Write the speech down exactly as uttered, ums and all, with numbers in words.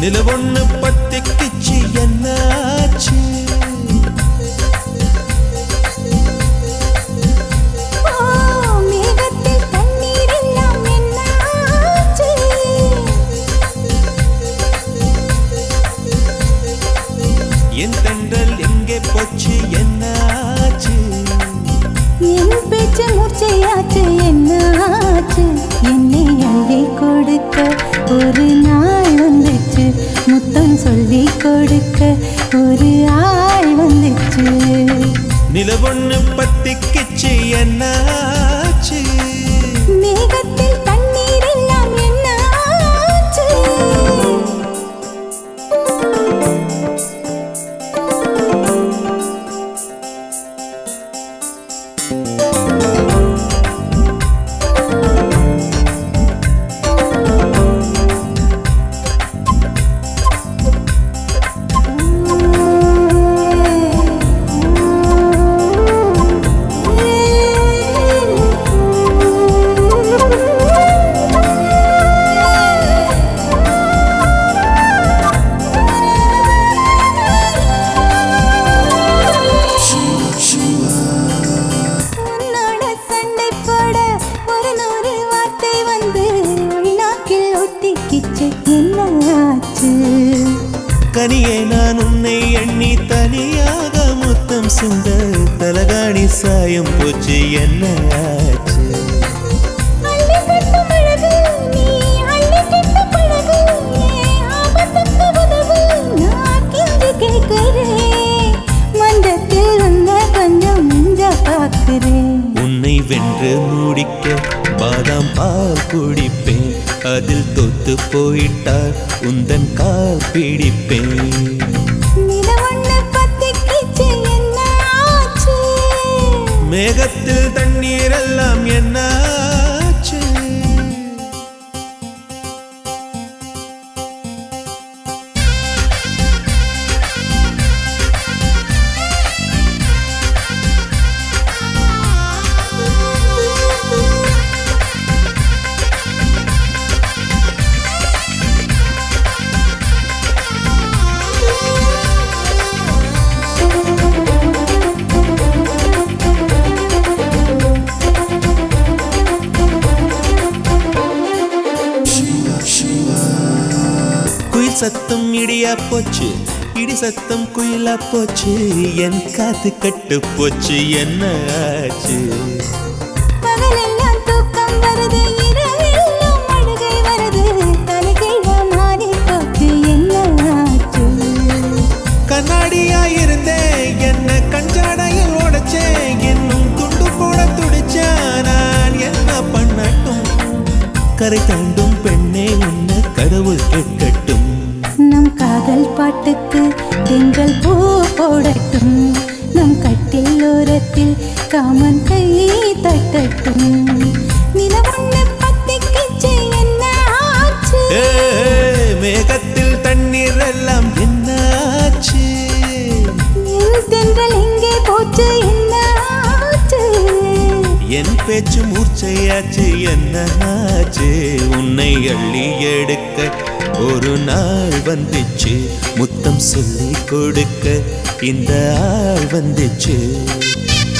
நிலவொன்னு பத்திக்கிச்சு என்னாச்சு என் தென்றல் எங்கே போச்சு என்னாச்சு என் பேச்சு மூச்சையாச்சு என்னாச்சு என்னை அள்ளி கொடுக்க ஒரு நாள் வந்துச்சு முத்தம் சொல்லி கொடுக்க ஒரு ஆள் வந்துச்சு நிலவொன்னு பத்திக்கிச்சு என்னாச்சு மேகத்தில் தண்ணீர் எல்லாம் என்னாச்சு கனியே நான் உன்னை எண்ணி தனியாக முத்தம் சிந்த தலகாணி சாயம் போச்சு என்ன ஆச்சு உன்னை வென்று முடிக்க பாதாம் பால் குடிப்பேன் அதில் தொத்து போயிட்டார் உந்தன் கால் பிடிப்பேன் மேகத்தில் தண்ணீர் எல்லாம் என்னாச்சு சத்தம் இடியா போச்சு இடி சத்தம் குயிலா போச்சு என் காத்து கட்டு போச்சு என்ன ஆச்சு பகலெல்லாம் தூக்கம் வருது இரவெல்லாம் அழுகை வருது தலைகீழா மாறி போச்சு என்ன ஆச்சு கண்ணாடியா இருந்தேன் என்ன கஞ்சாடையில் ஓடச்சேன் இன்னும் துண்டு போட துடிச்சா நான் என்ன பண்ணட்டும் கரை தாண்டும் பெண்ணே உன்னை கடவுள் கேட்கட்டும் நம் காதல் பாட்டுக்கு தென்றல் பூ போடட்டும் நம் கட்டில் ஓரத்தில் காமன் கை தட்டட்டும் நிலவொன்னு பத்திக்கிச்சு என்ன ஆச்சு மேகத்தில் தண்ணீர் எல்லாம் என்னாச்சு என் தென்றல் எங்கே போச்சு என்ன ஆச்சு என் பேச்சு மூர்ச்சையாச்சு என்ன ஆச்சு உன்னை அள்ளி எடுக்க ஒரு நாள் வந்துச்சு முத்தம் சொல்லி கொடுக்க இந்த ஆள் வந்துச்சு